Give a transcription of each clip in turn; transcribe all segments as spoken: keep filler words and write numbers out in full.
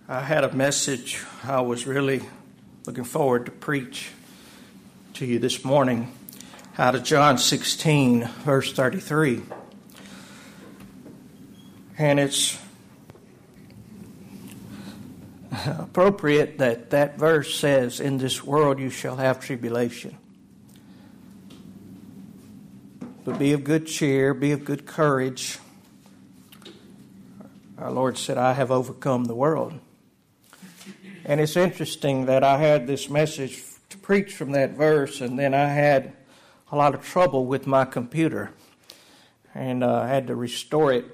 I had a message I was really looking forward to preach to you this morning out of John sixteen, verse thirty-three. And it's appropriate that that verse says, "In this world you shall have tribulation. But be of good cheer, be of good courage. Our Lord said, I have overcome the world." And it's interesting that I had this message to preach from that verse, and then I had a lot of trouble with my computer. And uh, I had to restore it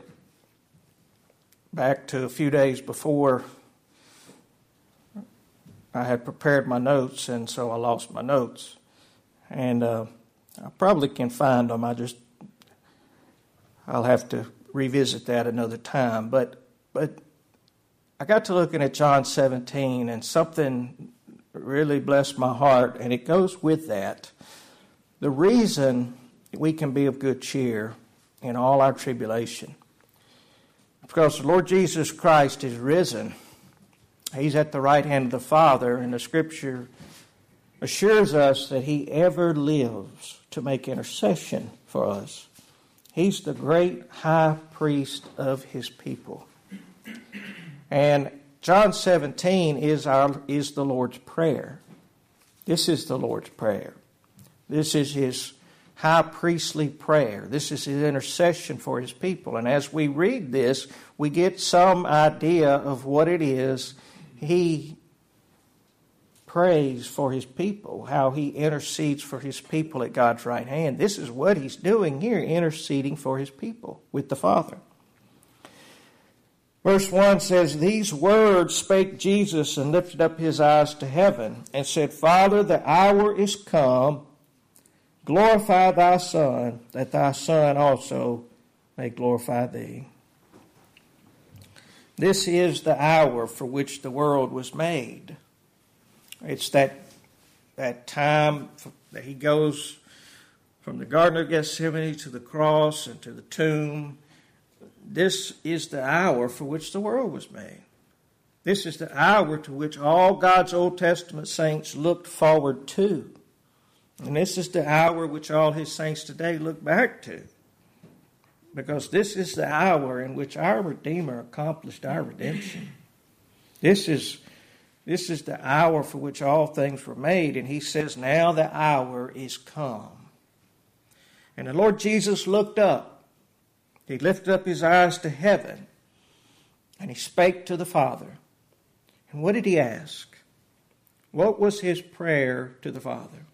back to a few days before I had prepared my notes, and so I lost my notes. And uh, I probably can find them. I just, I'll have to revisit that another time. But, but I got to looking at John seventeen, and something really blessed my heart, and it goes with that. The reason we can be of good cheer in all our tribulation, because the Lord Jesus Christ is risen. He's at the right hand of the Father, and the Scripture assures us that He ever lives to make intercession for us. He's the great high priest of His people. And John seventeen is our is the Lord's Prayer. This is the Lord's Prayer. This is His high priestly prayer. This is His intercession for His people. And as we read this, we get some idea of what it is He prays for His people, how He intercedes for His people at God's right hand. This is what He's doing here, interceding for His people with the Father. Verse one says, "These words spake Jesus, and lifted up His eyes to heaven, and said, Father, the hour is come. Glorify Thy Son, that Thy Son also may glorify Thee." This is the hour for which the world was made. It's that, that time that He goes from the Garden of Gethsemane to the cross and to the tomb. This is the hour for which the world was made. This is the hour to which all God's Old Testament saints looked forward to. And this is the hour which all His saints today look back to. Because this is the hour in which our Redeemer accomplished our redemption. This is, this is the hour for which all things were made. And He says, now the hour is come. And the Lord Jesus looked up. He lifted up His eyes to heaven. And He spake to the Father. And what did He ask? What was His prayer to the Father?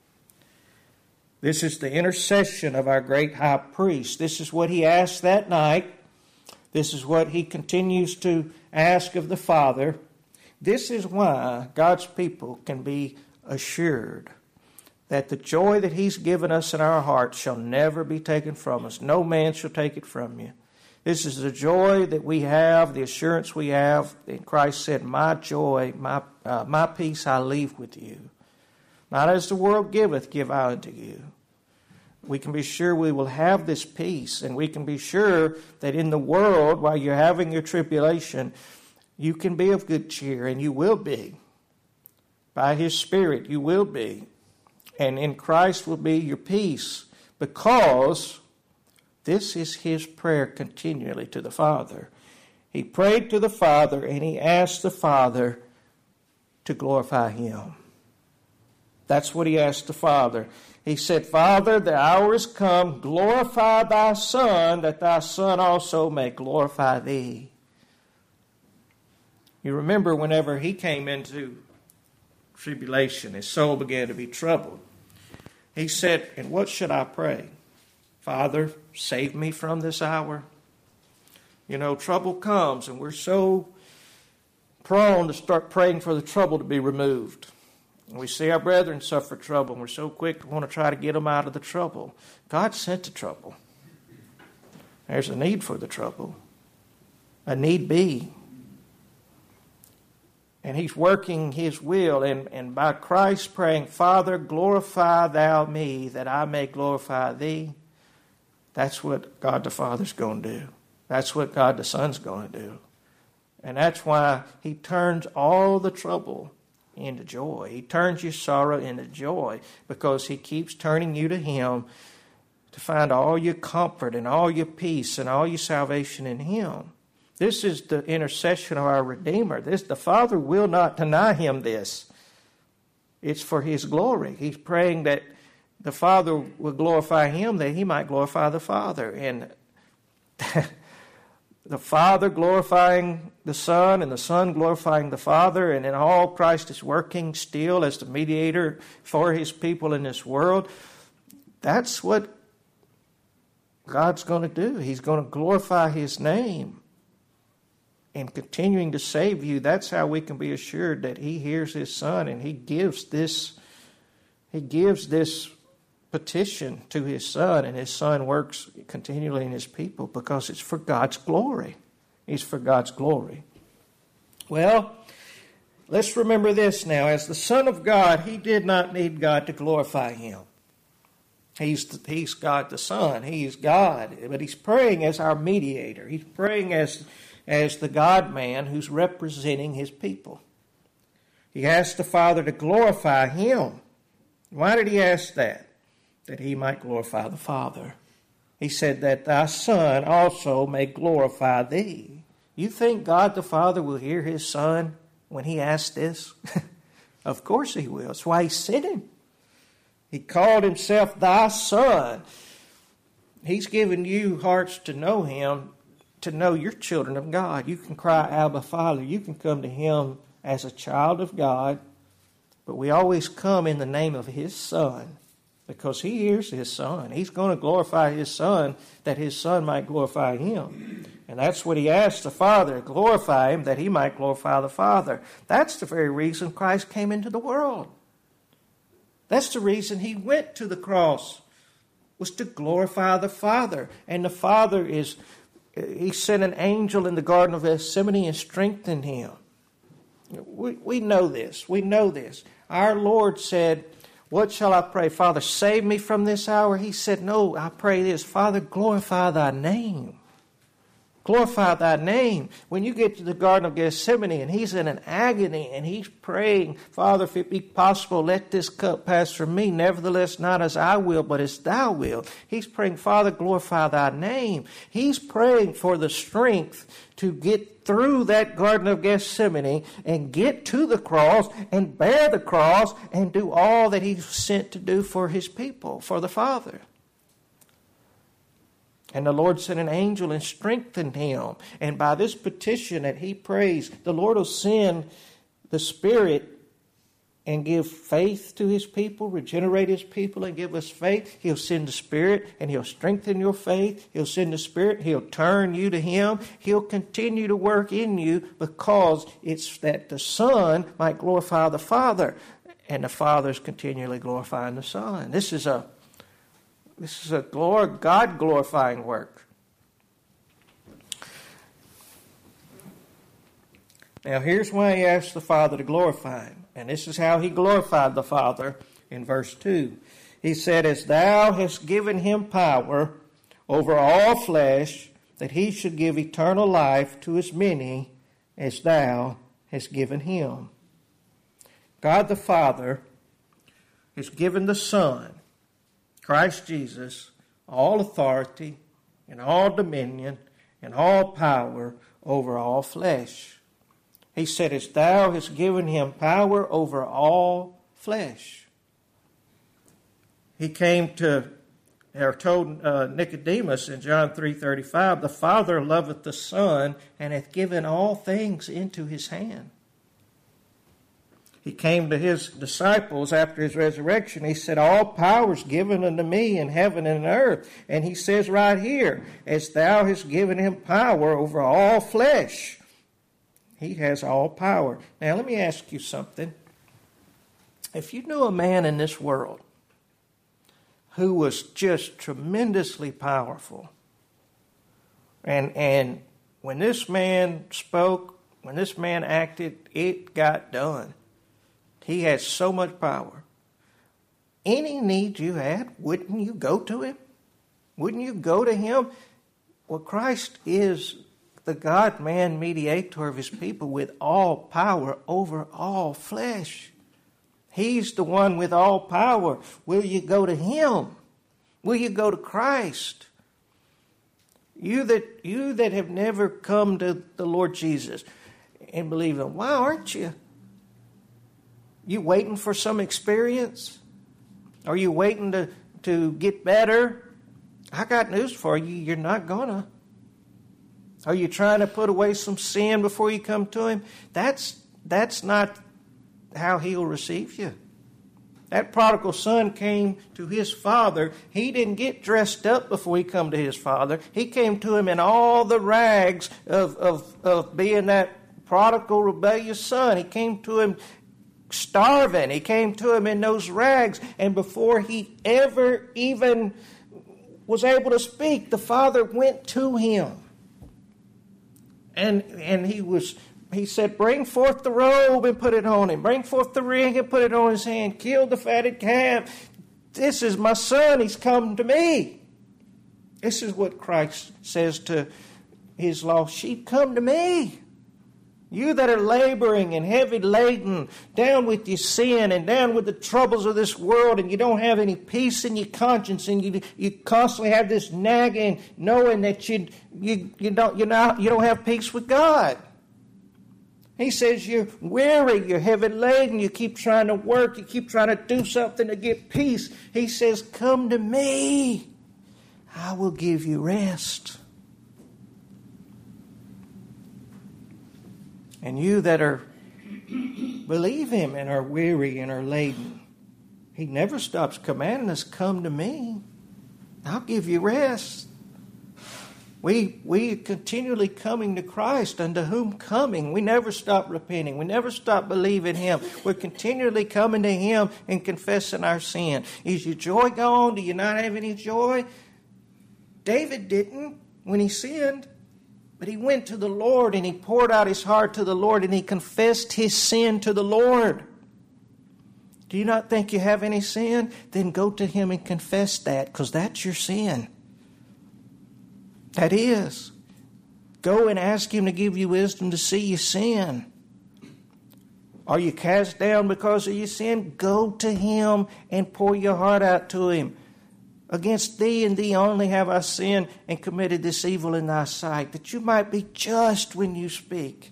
This is the intercession of our great high priest. This is what He asked that night. This is what He continues to ask of the Father. This is why God's people can be assured that the joy that He's given us in our hearts shall never be taken from us. No man shall take it from you. This is the joy that we have, the assurance we have. And Christ said, my joy, my, uh, my peace I leave with you. Not as the world giveth, give I unto you. We can be sure we will have this peace, and we can be sure that in the world, while you're having your tribulation, you can be of good cheer, and you will be. By His Spirit, you will be. And in Christ will be your peace, because this is His prayer continually to the Father. He prayed to the Father, and He asked the Father to glorify Him. That's what He asked the Father. He said, Father, the hour is come. Glorify Thy Son, that Thy Son also may glorify Thee. You remember whenever He came into tribulation, His soul began to be troubled. He said, and what should I pray? Father, save me from this hour. You know, trouble comes, and we're so prone to start praying for the trouble to be removed. And we see our brethren suffer trouble, and we're so quick to want to try to get them out of the trouble. God sent the trouble. There's a need for the trouble. A need be. And He's working His will. And, and by Christ praying, Father, glorify Thou me, that I may glorify Thee. That's what God the Father's going to do. That's what God the Son's going to do. And that's why he turns all the trouble into joy. He turns your sorrow into joy because he keeps turning you to him to find all your comfort and all your peace and all your salvation in him. This is the intercession of our Redeemer. This, the Father will not deny him this. It's for his glory. He's praying that the Father will glorify him, that he might glorify the Father. And the Father glorifying the Son, and the Son glorifying the Father, and in all Christ is working still as the mediator for his people in this world. That's what God's going to do. He's going to glorify his name. And continuing to save you, that's how we can be assured that he hears his Son, and he gives this, he gives this petition to his Son, and his Son works continually in his people because it's for God's glory. It's for God's glory. Well, let's remember this now. As the Son of God, he did not need God to glorify him. He's, he's God the Son. He is God. But he's praying as our mediator. He's praying as, as the God-man who's representing his people. He asked the Father to glorify him. Why did he ask that? That he might glorify the Father. He said that thy Son also may glorify thee. You think God the Father will hear his Son when he asks this? Of course he will. That's why he sent him. He called himself thy Son. He's given you hearts to know him, to know you're children of God. You can cry, Abba, Father. You can come to him as a child of God. But we always come in the name of his Son, because he hears his Son. He's going to glorify his Son, that his Son might glorify him. And that's what he asked the Father, glorify him, that he might glorify the Father. That's the very reason Christ came into the world. That's the reason he went to the cross, was to glorify the Father. And the Father is, he sent an angel in the Garden of Gethsemane and strengthened him. We, we know this. We know this. Our Lord said, what shall I pray? Father, save me from this hour? He said, no, I pray this. Father, glorify thy name. Glorify thy name. When you get to the Garden of Gethsemane and he's in an agony and he's praying, Father, if it be possible, let this cup pass from me. Nevertheless, not as I will, but as thou wilt. He's praying, Father, glorify thy name. He's praying for the strength to get through that Garden of Gethsemane and get to the cross and bear the cross and do all that he's sent to do for his people, for the Father. And the Lord sent an angel and strengthened him. And by this petition that he prays, the Lord will send the Spirit and give faith to his people, regenerate his people and give us faith. He'll send the Spirit and he'll strengthen your faith. He'll send the Spirit. He'll turn you to him. He'll continue to work in you because it's that the Son might glorify the Father. And the Father's continually glorifying the Son. This is a This is a God-glorifying work. Now, here's why he asked the Father to glorify him. And this is how he glorified the Father in verse two. He said, as thou hast given him power over all flesh, that he should give eternal life to as many as thou hast given him. God the Father has given the Son, Christ Jesus, all authority and all dominion and all power over all flesh. He said, as thou hast given him power over all flesh. He came to, or told uh, Nicodemus in John three thirty-five, the Father loveth the Son and hath given all things into his hand. He came to his disciples after his resurrection. He said, all power is given unto me in heaven and earth. And he says right here, as thou hast given him power over all flesh. He has all power. Now let me ask you something. If you knew a man in this world who was just tremendously powerful, and, and when this man spoke, when this man acted, it got done. He has so much power. Any need you had, wouldn't you go to him? Wouldn't you go to him? Well, Christ is the God-man mediator of his people with all power over all flesh. He's the one with all power. Will you go to him? Will you go to Christ? You that you that have never come to the Lord Jesus and believe him, why aren't you? You waiting for some experience? Are you waiting to, to get better? I got news for you. You're not gonna. Are you trying to put away some sin before you come to him? That's that's not how he'll receive you. That prodigal son came to his father. He didn't get dressed up before he come to his father. He came to him in all the rags of, of, of being that prodigal, rebellious son. He came to him starving. He came to him in those rags. And before he ever even was able to speak, the father went to him. And, and he was... He said, bring forth the robe and put it on him. Bring forth the ring and put it on his hand. Kill the fatted calf. This is my son. He's come to me. This is what Christ says to his lost sheep. Come to me. You that are laboring and heavy laden, down with your sin and down with the troubles of this world, and you don't have any peace in your conscience, and you you constantly have this nagging, knowing that you you you don't you not you don't have peace with God. He says you're weary, you're heavy laden, you keep trying to work, you keep trying to do something to get peace. He says, come to me. I will give you rest. And you that are believe him and are weary and are laden, he never stops commanding us, come to me. I'll give you rest. We we are continually coming to Christ, unto whom coming. We never stop repenting. We never stop believing him. We're continually coming to him and confessing our sin. Is your joy gone? Do you not have any joy? David didn't when he sinned. But he went to the Lord and he poured out his heart to the Lord and he confessed his sin to the Lord. Do you not think you have any sin? Then go to him and confess that, because that's your sin. That is. Go and ask him to give you wisdom to see your sin. Are you cast down because of your sin? Go to him and pour your heart out to him. Against thee and thee only have I sinned and committed this evil in thy sight, that you might be just when you speak.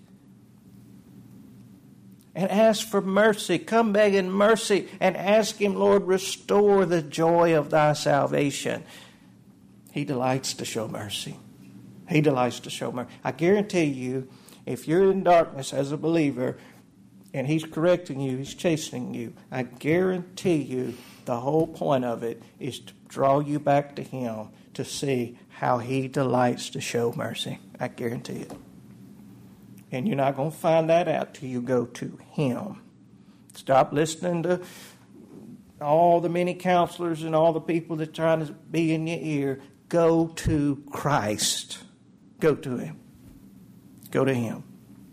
And ask for mercy. Come begging mercy and ask him, Lord, restore the joy of thy salvation. He delights to show mercy. He delights to show mercy. I guarantee you, if you're in darkness as a believer and he's correcting you, he's chastening you, I guarantee you the whole point of it is to draw you back to him to see how he delights to show mercy. I guarantee it. And you're not going to find that out till you go to him. Stop listening to all the many counselors and all the people that are trying to be in your ear. Go to Christ. Go to him. Go to him.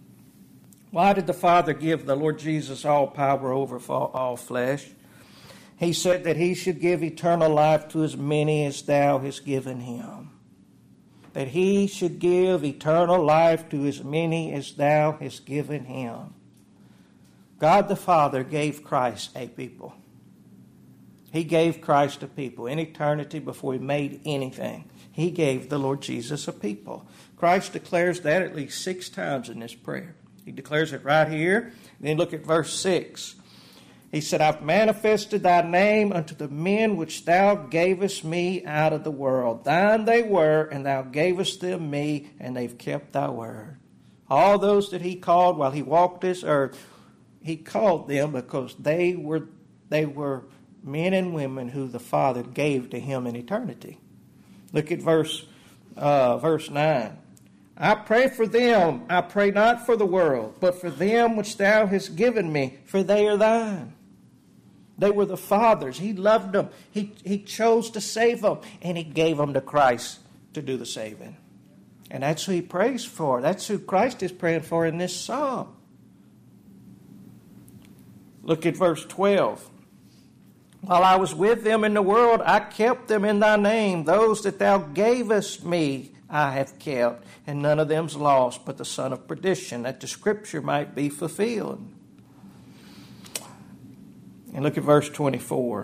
Why did the Father give the Lord Jesus all power over all flesh? He said that he should give eternal life to as many as thou hast given him. That he should give eternal life to as many as thou hast given him. God the Father gave Christ a people. He gave Christ a people. In eternity, before he made anything, he gave the Lord Jesus a people. Christ declares that at least six times in this prayer. He declares it right here. Then look at verse six. He said, I've manifested thy name unto the men which thou gavest me out of the world. Thine they were, and thou gavest them me, and they've kept thy word. All those that he called while he walked this earth, he called them because they were they were men and women who the Father gave to him in eternity. Look at verse uh, verse nine. I pray for them. I pray not for the world, but for them which thou hast given me, for they are thine. They were the Father's. He loved them. He, he chose to save them, and he gave them to Christ to do the saving. And that's who he prays for. That's who Christ is praying for in this psalm. Look at verse twelve. While I was with them in the world, I kept them in thy name. Those that thou gavest me, I have kept, and none of them's lost but the son of perdition, that the scripture might be fulfilled. And look at verse twenty-four.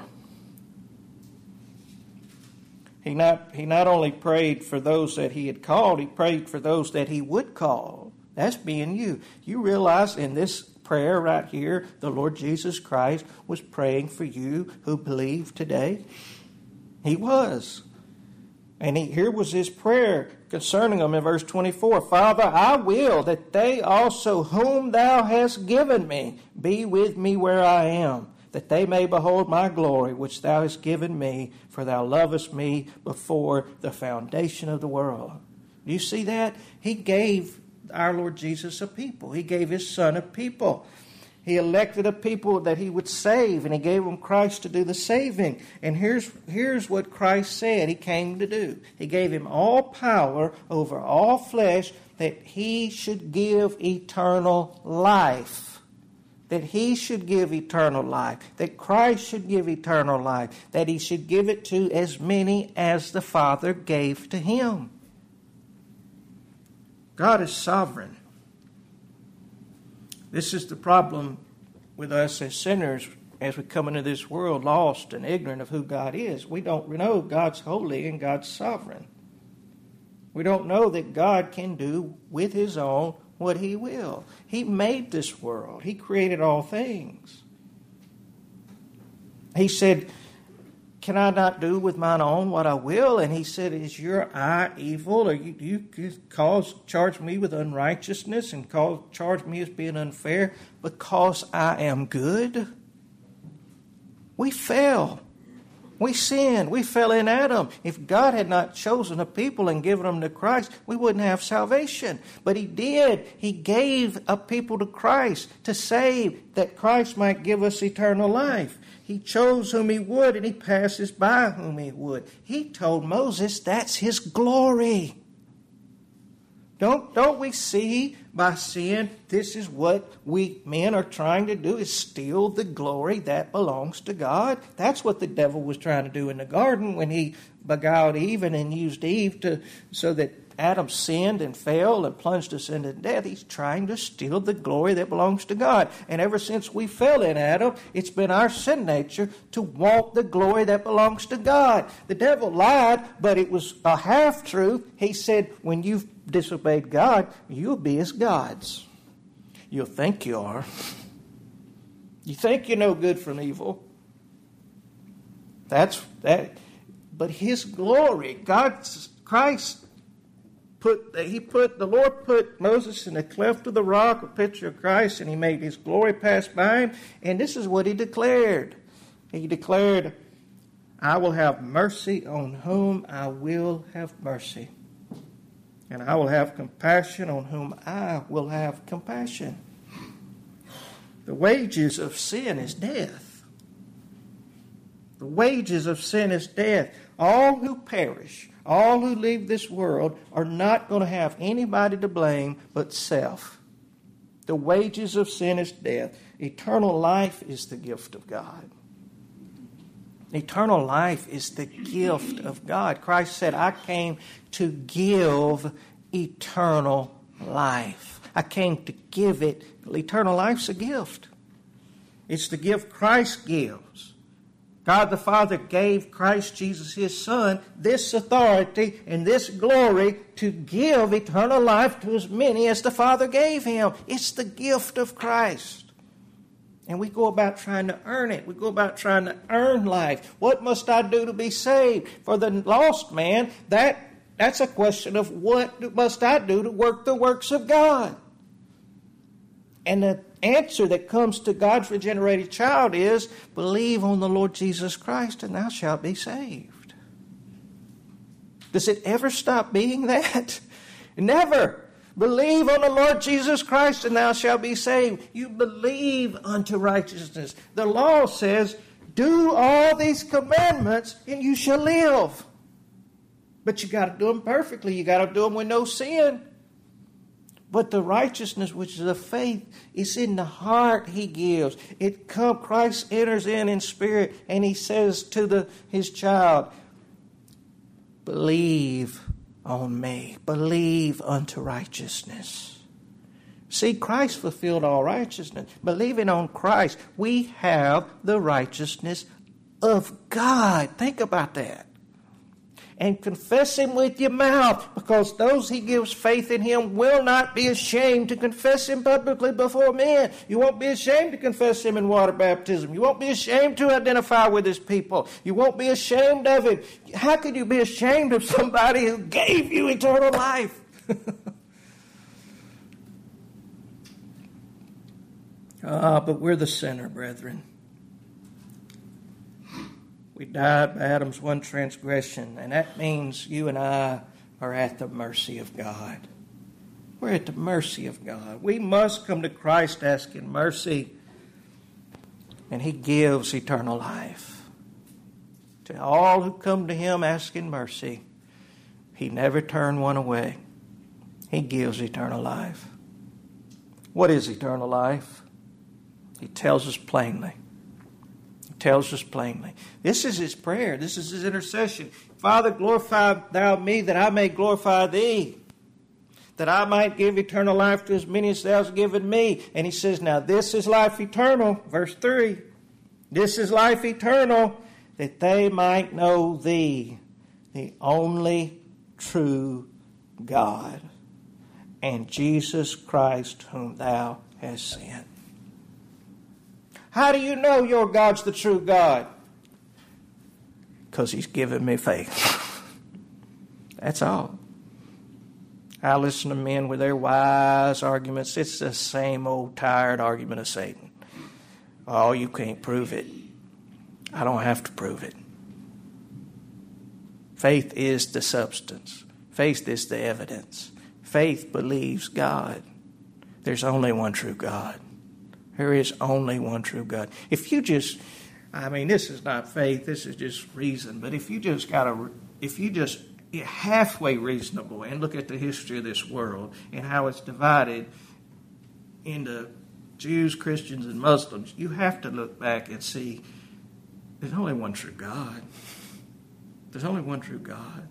He not, he not only prayed for those that he had called, he prayed for those that he would call. That's being you. You realize in this prayer right here, the Lord Jesus Christ was praying for you who believe today? He was. And he, here was his prayer concerning them in verse twenty-four. Father, I will that they also whom thou hast given me be with me where I am, that they may behold my glory which thou hast given me, for thou lovest me before the foundation of the world. Do you see that? He gave our Lord Jesus a people. He gave his son a people. He elected a people that he would save, and he gave them Christ to do the saving. And here's, here's what Christ said he came to do. He gave him all power over all flesh, that he should give eternal life. That he should give eternal life. That Christ should give eternal life. That he should give it to as many as the Father gave to him. God is sovereign. This is the problem with us as sinners as we come into this world lost and ignorant of who God is. We don't know God's holy and God's sovereign. We don't know that God can do with his own what he will. He made this world. He created all things. He said, can I not do with mine own what I will? And he said, is your eye evil? Or you, you cause, charge me with unrighteousness and cause, charge me as being unfair because I am good? We fell. We sinned. We fell in Adam. If God had not chosen a people and given them to Christ, we wouldn't have salvation. But he did. He gave a people to Christ to save, that Christ might give us eternal life. He chose whom he would, and he passes by whom he would. He told Moses that's his glory. Don't, don't we see by sin, this is what we men are trying to do, is steal the glory that belongs to God? That's what the devil was trying to do in the garden when he beguiled Eve and used Eve to so that Adam sinned and fell and plunged us into death. He's trying to steal the glory that belongs to God. And ever since we fell in Adam, it's been our sin nature to want the glory that belongs to God. The devil lied, but it was a half-truth. He said, when you've disobeyed God, you'll be as gods. You'll think you are. You think you know good from evil. That's that. But his glory, God's Christ, Put, he put the Lord put Moses in the cleft of the rock, a picture of Christ, and he made his glory pass by him. And this is what he declared. He declared, I will have mercy on whom I will have mercy. And I will have compassion on whom I will have compassion. The wages of sin is death. The wages of sin is death. All who perish, all who leave this world are not going to have anybody to blame but self. The wages of sin is death. Eternal life is the gift of God. Eternal life is the gift of God. Christ said, I came to give eternal life. I came to give it. Eternal life's a gift. It's the gift Christ gives. God the Father gave Christ Jesus, his Son, this authority and this glory to give eternal life to as many as the Father gave him. It's the gift of Christ. And we go about trying to earn it. We go about trying to earn life. What must I do to be saved? For the lost man, that, that's a question of what must I do to work the works of God? And the answer that comes to God's regenerated child is, believe on the Lord Jesus Christ and thou shalt be saved. Does it ever stop being that? Never. Believe on the Lord Jesus Christ and thou shalt be saved. You believe unto righteousness. The law says, do all these commandments and you shall live. But you got to do them perfectly. You got to do them with no sin. But the righteousness which is of faith is in the heart he gives. It come, Christ enters in in spirit and he says to the his child, believe on me. Believe unto righteousness. See, Christ fulfilled all righteousness. Believing on Christ, we have the righteousness of God. Think about that. And confess Him with your mouth, because those He gives faith in Him will not be ashamed to confess Him publicly before men. You won't be ashamed to confess Him in water baptism. You won't be ashamed to identify with His people. You won't be ashamed of Him. How could you be ashamed of somebody who gave you eternal life? Ah, but we're the sinner, brethren. We died by Adam's one transgression, and that means you and I are at the mercy of God. We're at the mercy of God. We must come to Christ asking mercy, and He gives eternal life. To all who come to Him asking mercy, He never turned one away. He gives eternal life. What is eternal life? He tells us plainly. Tells us plainly. This is His prayer. This is His intercession. Father, glorify Thou me that I may glorify Thee, that I might give eternal life to as many as Thou hast given me. And He says, now this is life eternal. Verse three. This is life eternal, that they might know Thee, the only true God, and Jesus Christ whom Thou hast sent. How do you know your God's the true God? Because He's given me faith. That's all. I listen to men with their wise arguments. It's the same old tired argument of Satan. Oh, you can't prove it. I don't have to prove it. Faith is the substance. Faith is the evidence. Faith believes God. There's only one true God. There is only one true God. If you just, I mean, this is not faith, this is just reason. But if you just got to, if you just halfway reasonable and look at the history of this world and how it's divided into Jews, Christians, and Muslims, you have to look back and see there's only one true God. There's only one true God.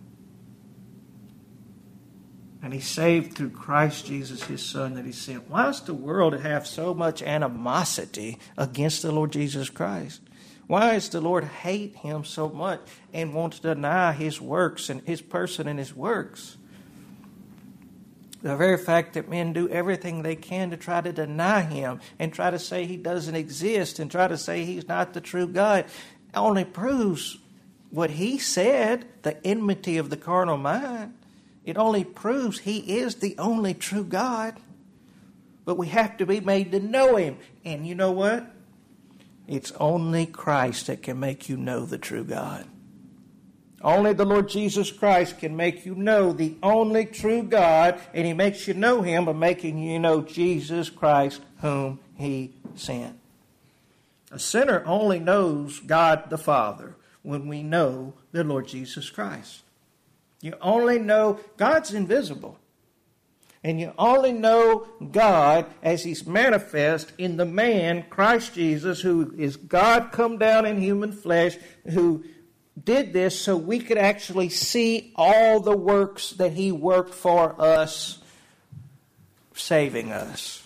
And He saved through Christ Jesus, His Son, that He sent. Why does the world have so much animosity against the Lord Jesus Christ? Why does the Lord hate Him so much and want to deny His works and His person and His works? The very fact that men do everything they can to try to deny Him and try to say He doesn't exist and try to say He's not the true God only proves what He said, the enmity of the carnal mind. It only proves He is the only true God. But we have to be made to know Him. And you know what? It's only Christ that can make you know the true God. Only the Lord Jesus Christ can make you know the only true God. And He makes you know Him by making you know Jesus Christ whom He sent. A sinner only knows God the Father when we know the Lord Jesus Christ. You only know God's invisible. And you only know God as He's manifest in the man, Christ Jesus, who is God come down in human flesh, who did this so we could actually see all the works that He worked for us, saving us.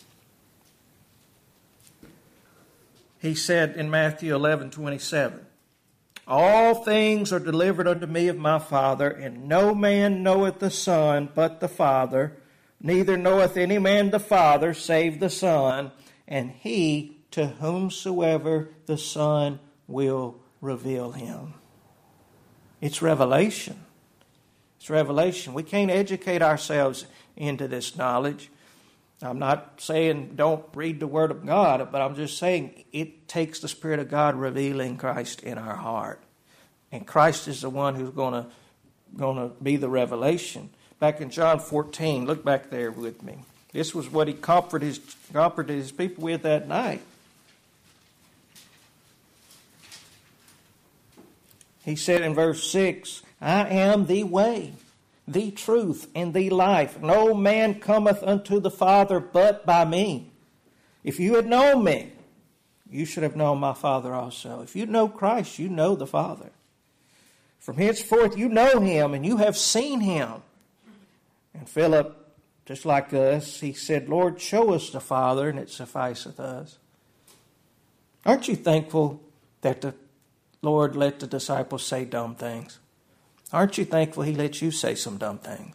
He said in Matthew eleven twenty-seven, all things are delivered unto me of my Father, and no man knoweth the Son but the Father, neither knoweth any man the Father save the Son, and he to whomsoever the Son will reveal Him. It's revelation. It's revelation. We can't educate ourselves into this knowledge. I'm not saying don't read the Word of God, but I'm just saying it takes the Spirit of God revealing Christ in our heart. And Christ is the one who's going to going to be the revelation. Back in John fourteen, look back there with me. This was what He comforted His, comforted his people with that night. He said in verse six, I am the way, the truth, and the life. No man cometh unto the Father but by me. If you had known me, you should have known my Father also. If you know Christ, you know the Father. From henceforth you know him, and you have seen him. And Philip, just like us, he said, Lord, show us the Father, and it sufficeth us. Aren't you thankful that the Lord let the disciples say dumb things? Aren't you thankful he lets you say some dumb things?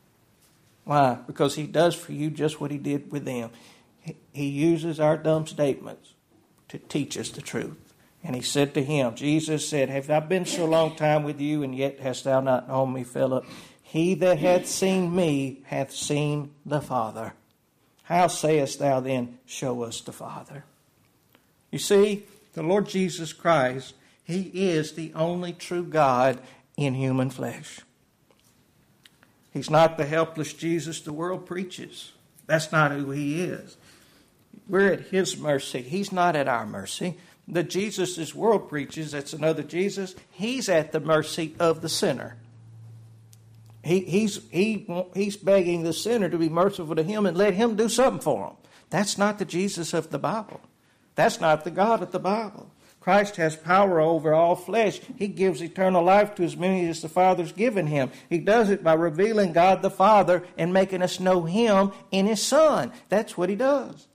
Why? Because he does for you just what he did with them. He uses our dumb statements to teach us the truth. And he said to him, Jesus said, have I been so long time with you, and yet hast thou not known me, Philip? He that hath seen me hath seen the Father. How sayest thou then, show us the Father? You see, the Lord Jesus Christ, he is the only true God in human flesh. He's not the helpless Jesus the world preaches. That's not who he is. We're at his mercy. He's not at our mercy. The Jesus this world preaches, that's another Jesus, he's at the mercy of the sinner. He, he's, he, he's begging the sinner to be merciful to him and let him do something for him. That's not the Jesus of the Bible. That's not the God of the Bible. Christ has power over all flesh. He gives eternal life to as many as the Father's given him. He does it by revealing God the Father and making us know him in his Son. That's what he does.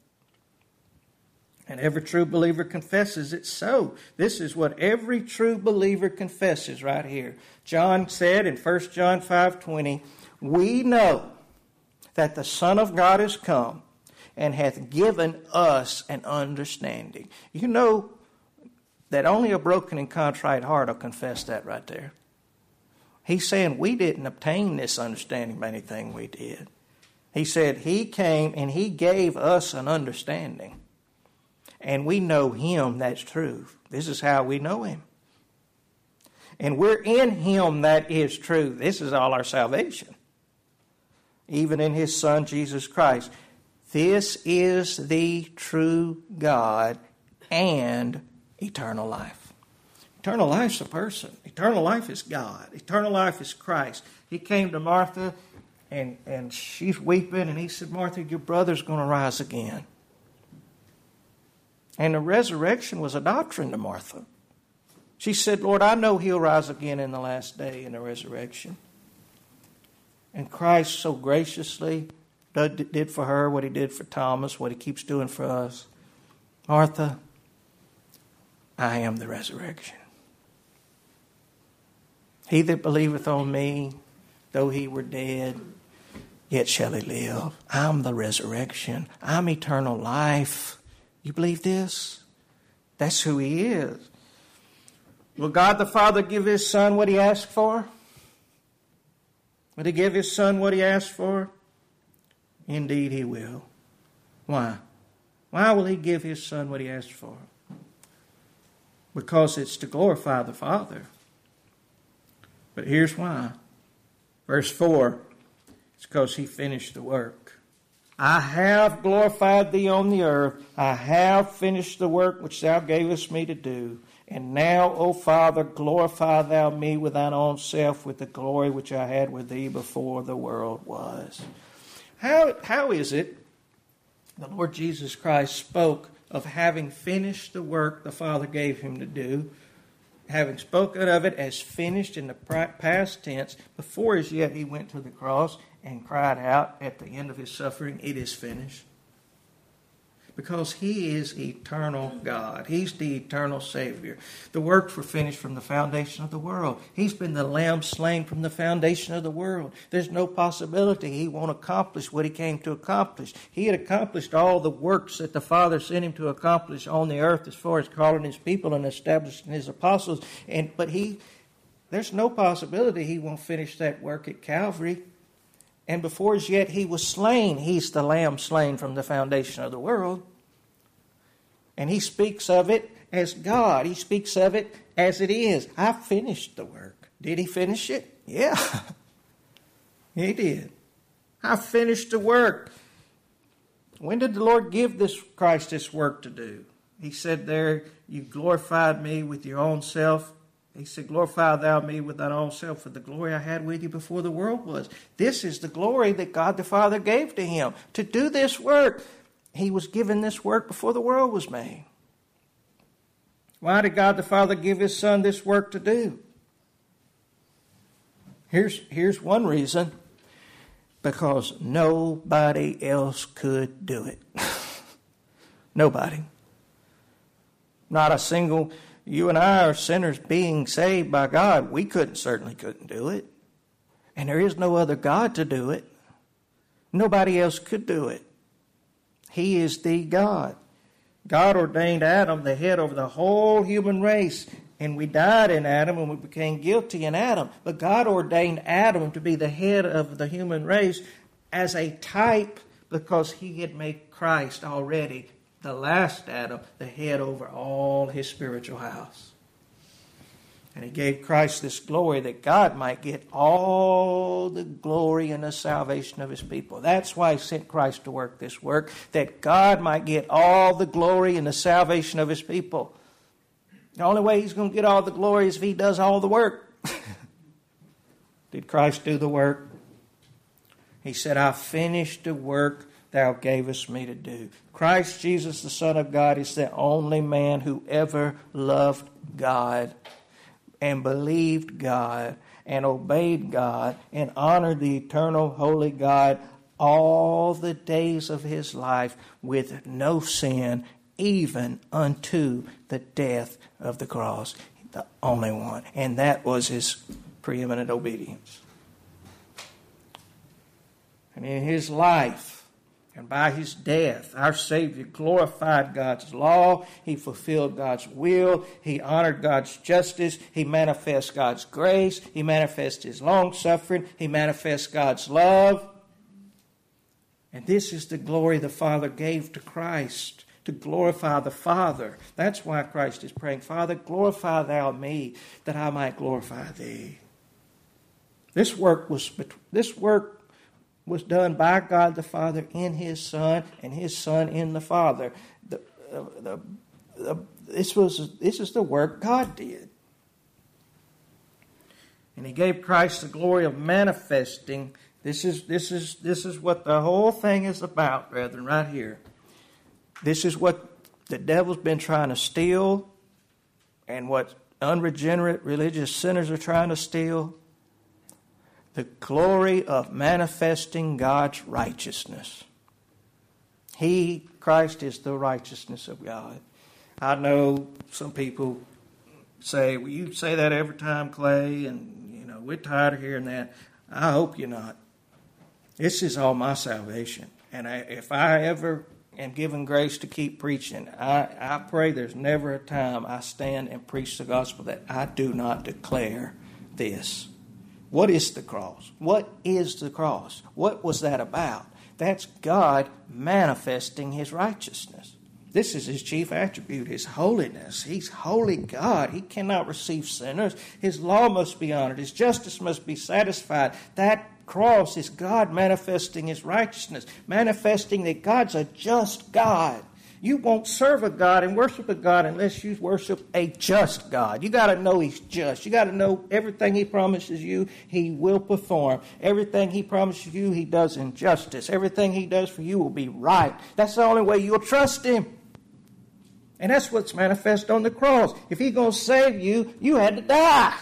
And every true believer confesses it so. This is what every true believer confesses right here. John said in First John five twenty, we know that the Son of God is come and hath given us an understanding. You know that only a broken and contrite heart will confess that right there. He's saying we didn't obtain this understanding by anything we did. He said he came and he gave us an understanding. And we know him, that's true. This is how we know him. And we're in him, that is true. This is all our salvation. Even in his Son, Jesus Christ. This is the true God and eternal life. Eternal life's a person. Eternal life is God. Eternal life is Christ. He came to Martha and, and she's weeping and he said, Martha, your brother's going to rise again. And the resurrection was a doctrine to Martha. She said, Lord, I know he'll rise again in the last day in the resurrection. And Christ so graciously did for her what he did for Thomas, what he keeps doing for us. Martha, I am the resurrection. He that believeth on me, though he were dead, yet shall he live. I'm the resurrection. I'm eternal life. You believe this? That's who he is. Will God the Father give his Son what he asked for? Will he give his Son what he asked for? Indeed he will. Why? Why will he give his Son what he asked for? Because it's to glorify the Father. But here's why. Verse four, it's because he finished the work. I have glorified thee on the earth. I have finished the work which thou gavest me to do. And now, O Father, glorify thou me with thine own self with the glory which I had with thee before the world was. How, how is it the Lord Jesus Christ spoke of having finished the work the Father gave him to do, having spoken of it as finished in the past tense, before as yet he went to the cross and cried out at the end of his suffering, it is finished? Because he is eternal God. He's the eternal Savior. The works were finished from the foundation of the world. He's been the lamb slain from the foundation of the world. There's no possibility he won't accomplish what he came to accomplish. He had accomplished all the works that the Father sent him to accomplish on the earth as far as calling his people and establishing his apostles. And but he, there's no possibility he won't finish that work at Calvary. And before as yet he was slain. He's the lamb slain from the foundation of the world. And he speaks of it as God. He speaks of it as it is. I finished the work. Did he finish it? Yeah. He did. I finished the work. When did the Lord give this Christ this work to do? He said there, you glorified me with your own self. He said, glorify thou me with thine own self for the glory I had with you before the world was. This is the glory that God the Father gave to him. To do this work, he was given this work before the world was made. Why did God the Father give his Son this work to do? Here's, here's one reason. Because nobody else could do it. Nobody. Not a single, you and I are sinners being saved by God. We couldn't, certainly couldn't do it. And there is no other God to do it. Nobody else could do it. He is the God. God ordained Adam the head over the whole human race. And we died in Adam and we became guilty in Adam. But God ordained Adam to be the head of the human race as a type because he had made Christ already, the last Adam, the head over all his spiritual house. And he gave Christ this glory that God might get all the glory and the salvation of his people. That's why he sent Christ to work this work, that God might get all the glory and the salvation of his people. The only way he's going to get all the glory is if he does all the work. Did Christ do the work? He said, I finished the work thou gavest me to do. Christ Jesus, the Son of God, is the only man who ever loved God and believed God and obeyed God and honored the eternal holy God all the days of his life with no sin, even unto the death of the cross. The only one. And that was his preeminent obedience. And in his life, and by his death, our Savior glorified God's law. He fulfilled God's will. He honored God's justice. He manifests God's grace. He manifests his long-suffering. He manifests God's love. And this is the glory the Father gave to Christ, to glorify the Father. That's why Christ is praying, Father, glorify thou me, that I might glorify thee. This work was, this work was done by God the Father in his Son, and his Son in the Father. The, uh, the, the, this was this is the work God did. And he gave Christ the glory of manifesting. This is this is this is what the whole thing is about, brethren, right here. This is what the devil's been trying to steal, and what unregenerate religious sinners are trying to steal. The glory of manifesting God's righteousness. He, Christ, is the righteousness of God. I know some people say, well, you say that every time, Clay, and, you know, we're tired of hearing that. I hope you're not. This is all my salvation. And I, if I ever am given grace to keep preaching, I, I pray there's never a time I stand and preach the gospel that I do not declare this. What is the cross? What is the cross? What was that about? That's God manifesting his righteousness. This is his chief attribute, his holiness. He's holy God. He cannot receive sinners. His law must be honored. His justice must be satisfied. That cross is God manifesting his righteousness, manifesting that God's a just God. You won't serve a God and worship a God unless you worship a just God. You got to know he's just. You got to know everything he promises you, he will perform. Everything he promises you, he does in justice. Everything he does for you will be right. That's the only way you'll trust him. And that's what's manifest on the cross. If he's going to save you, you had to die.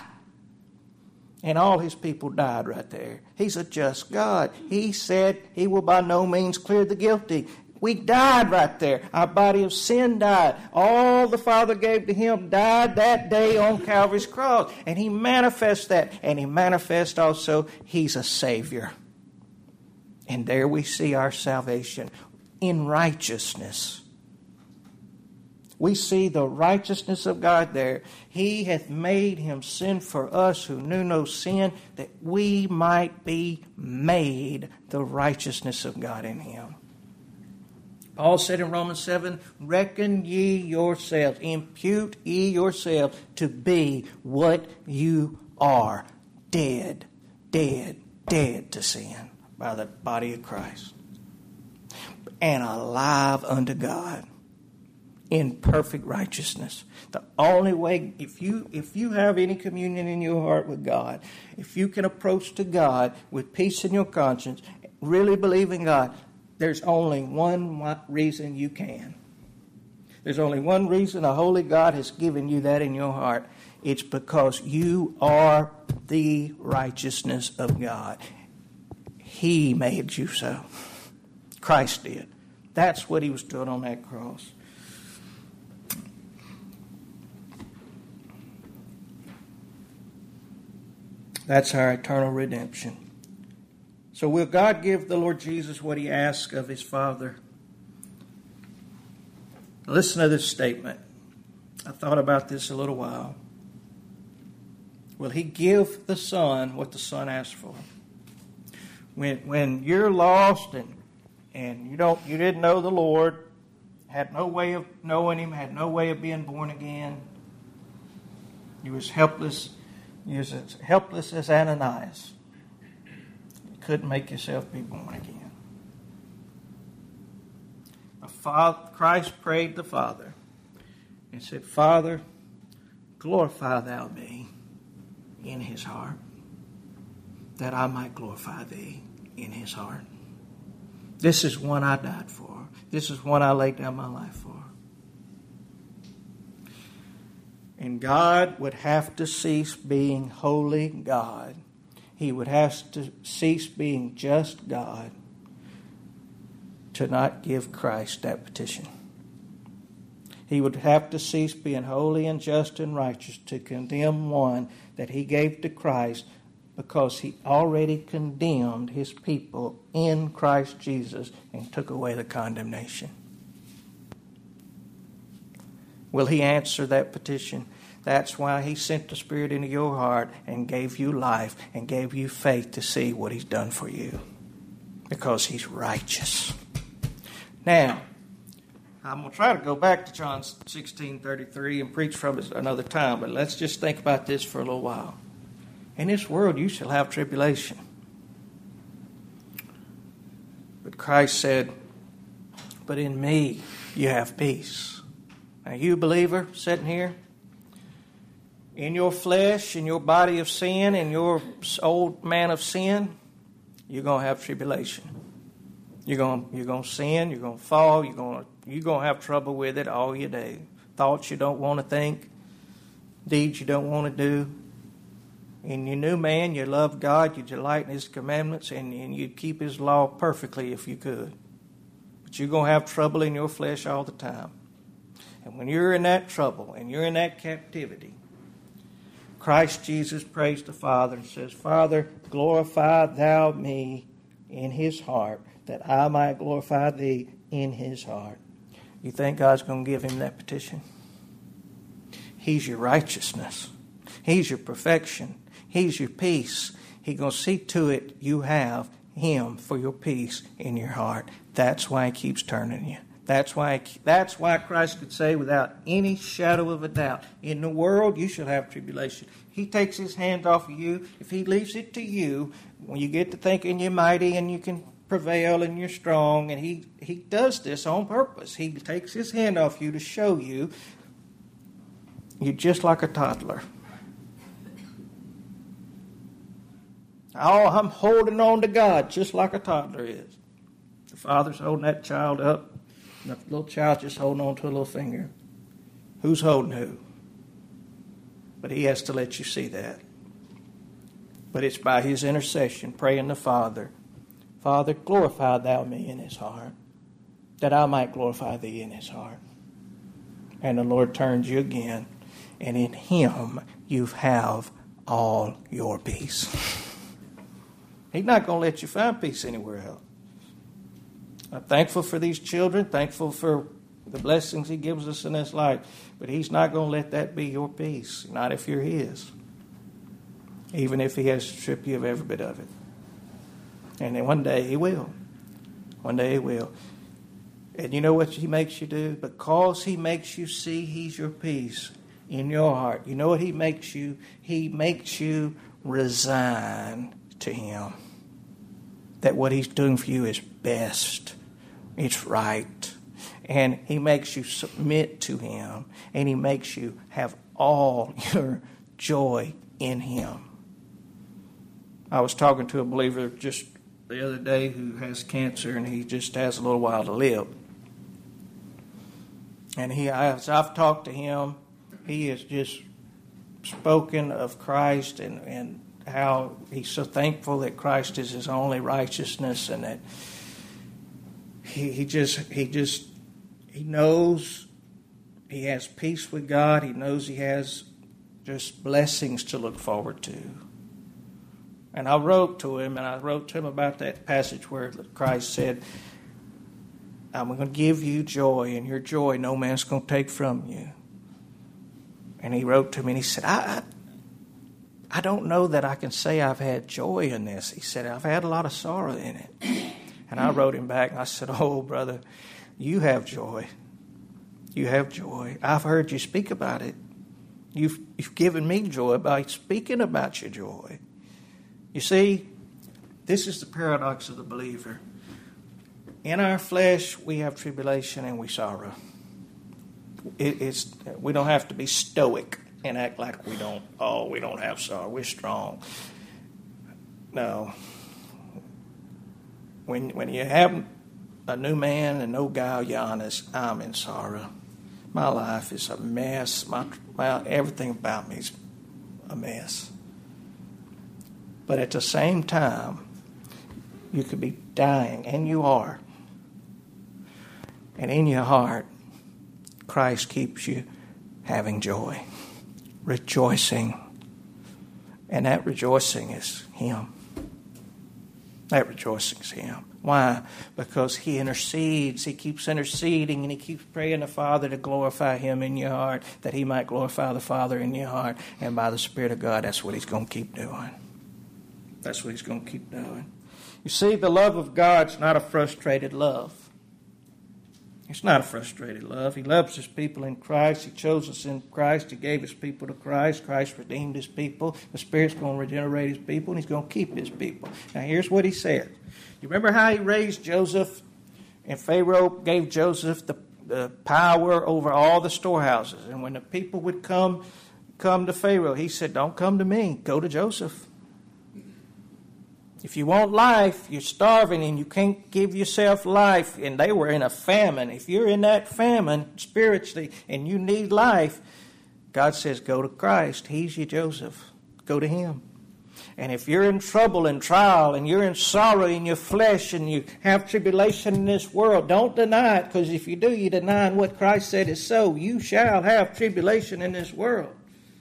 And all his people died right there. He's a just God. He said he will by no means clear the guilty. We died right there. Our body of sin died. All the Father gave to him died that day on Calvary's cross. And he manifests that. And he manifests also he's a Savior. And there we see our salvation in righteousness. We see the righteousness of God there. He hath made him sin for us who knew no sin, that we might be made the righteousness of God in him. Paul said in Romans seven, reckon ye yourselves, impute ye yourselves to be what you are, dead, dead, dead to sin by the body of Christ, and alive unto God in perfect righteousness. The only way, if you if you have any communion in your heart with God, if you can approach to God with peace in your conscience, really believe in God, there's only one reason you can. There's only one reason a holy God has given you that in your heart. It's because you are the righteousness of God. He made you so. Christ did. That's what he was doing on that cross. That's our eternal redemption. So will God give the Lord Jesus what he asks of his Father? Listen to this statement. I thought about this a little while. Will he give the Son what the Son asked for? When when you're lost and and you don't you didn't know the Lord, had no way of knowing him, had no way of being born again, you was helpless. You was as helpless as Ananias. You couldn't make yourself be born again. A father, Christ prayed the Father and said, Father, glorify thou me in his heart, that I might glorify thee in his heart. This is one I died for. This is one I laid down my life for. And God would have to cease being holy God. He would have to cease being just God to not give Christ that petition. He would have to cease being holy and just and righteous to condemn one that he gave to Christ, because he already condemned his people in Christ Jesus and took away the condemnation. Will he answer that petition? That's why he sent the Spirit into your heart and gave you life and gave you faith to see what he's done for you. Because he's righteous. Now, I'm going to try to go back to John sixteen thirty-three and preach from it another time, but let's just think about this for a little while. In this world you shall have tribulation. But Christ said, but in me you have peace. Now, you believer sitting here, in your flesh, in your body of sin, in your old man of sin, you're going to have tribulation. You're going, you're going to sin, you're going to fall, you're going to, you're going to have trouble with it all your day. Thoughts you don't want to think, deeds you don't want to do. In your new man, you love God, you delight in his commandments, and, and you keep his law perfectly if you could. But you're going to have trouble in your flesh all the time. And when you're in that trouble and you're in that captivity, Christ Jesus prays the Father and says, Father, glorify thou me in his heart, that I might glorify thee in his heart. You think God's going to give him that petition? He's your righteousness. He's your perfection. He's your peace. He's going to see to it you have him for your peace in your heart. That's why he keeps turning you. That's why, that's why Christ could say without any shadow of a doubt, in the world you shall have tribulation. He takes his hand off of you. If he leaves it to you, when you get to thinking you're mighty and you can prevail and you're strong, and he, he does this on purpose. He takes his hand off you to show you you're just like a toddler. Oh, I'm holding on to God just like a toddler is. The father's holding that child up. The little child just holding on to a little finger. Who's holding who? But he has to let you see that. But it's by his intercession, praying the Father, Father, glorify thou me in his heart, that I might glorify thee in his heart. And the Lord turns you again, and in him you have all your peace. He's not going to let you find peace anywhere else. I'm thankful for these children, thankful for the blessings he gives us in this life. But he's not going to let that be your peace, not if you're his. Even if he has to strip you of every bit of it. And then one day he will. One day he will. And you know what he makes you do? Because he makes you see he's your peace in your heart. You know what he makes you? He makes you resign to him. That what he's doing for you is best. It's right. And he makes you submit to him. And he makes you have all your joy in him. I was talking to a believer just the other day who has cancer, and he just has a little while to live. And he, as I've talked to him, he has just spoken of Christ and, and how he's so thankful that Christ is his only righteousness, and that he, he just he just he knows he has peace with God. He knows he has just blessings to look forward to. And I wrote to him, and I wrote to him about that passage where Christ said, I'm going to give you joy, and your joy no man's going to take from you. And he wrote to me, and he said, I, I, I don't know that I can say I've had joy in this. He said, I've had a lot of sorrow in it. And I wrote him back, and I said, oh, brother, you have joy. You have joy. I've heard you speak about it. You've, you've given me joy by speaking about your joy. You see, this is the paradox of the believer. In our flesh, we have tribulation and we sorrow. It, it's we don't have to be stoic and act like we don't. Oh, we don't have sorrow. We're strong. No. When when you have a new man and no guile, you're honest. I'm in sorrow. My life is a mess. My well, everything about me is a mess. But at the same time, you could be dying, and you are. And in your heart, Christ keeps you having joy, rejoicing. And that rejoicing is Him. That rejoicing is Him. Why? Because He intercedes. He keeps interceding, and He keeps praying the Father to glorify Him in your heart, that He might glorify the Father in your heart. And by the Spirit of God, that's what He's going to keep doing. That's what He's going to keep doing. You see, the love of God's not a frustrated love. It's not a frustrated love. He loves His people in Christ. He chose us in Christ. He gave His people to Christ. Christ redeemed His people. The Spirit's going to regenerate His people, and He's going to keep His people. Now, here's what He said. You remember how He raised Joseph, and Pharaoh gave Joseph the, the power over all the storehouses. And when the people would come, come to Pharaoh, he said, don't come to me. Go to Joseph. If you want life, you're starving and you can't give yourself life, and they were in a famine. If you're in that famine spiritually and you need life, God says, go to Christ. He's your Joseph. Go to Him. And if you're in trouble and trial and you're in sorrow in your flesh and you have tribulation in this world, don't deny it, because if you do, you're denying what Christ said is so. You shall have tribulation in this world.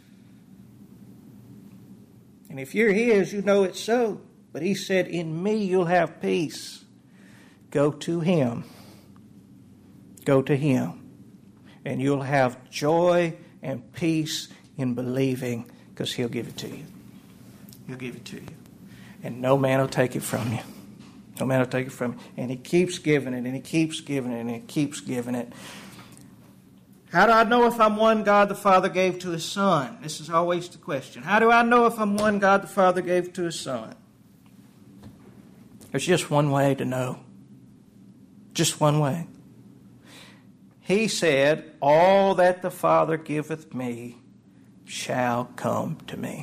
And if you're His, you know it's so. But He said, in me you'll have peace. Go to Him. Go to Him. And you'll have joy and peace in believing, because He'll give it to you. He'll give it to you. And no man will take it from you. No man will take it from you. And He keeps giving it, and He keeps giving it, and He keeps giving it. How do I know if I'm one God the Father gave to His Son? This is always the question. How do I know if I'm one God the Father gave to His Son? There's just one way to know. Just one way. He said, all that the Father giveth me shall come to me.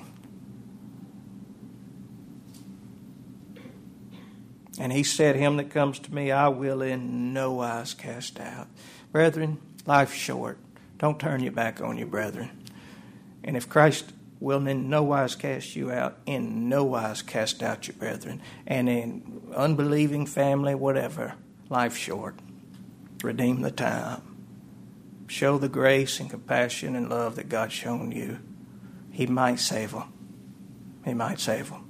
And He said, him that comes to me, I will in no wise cast out. Brethren, life's short. Don't turn your back on your brethren. And if Christ will in no wise cast you out, in no wise cast out your brethren. And in unbelieving family, whatever, life's short. Redeem the time. Show the grace and compassion and love that God's shown you. He might save them. He might save them.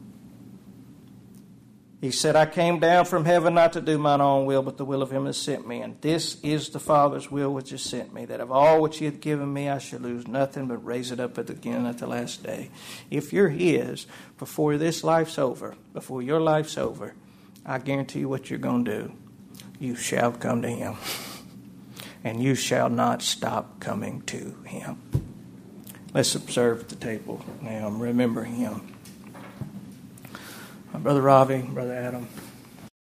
He said, I came down from heaven not to do mine own will, but the will of Him that sent me. And this is the Father's will which has sent me, that of all which He hath given me I shall lose nothing, but raise it up again at the last day. If you're His, before this life's over, before your life's over, I guarantee you what you're going to do. You shall come to Him. And you shall not stop coming to Him. Let's observe at the table now, remembering Him. Brother Ravi, Brother Adam.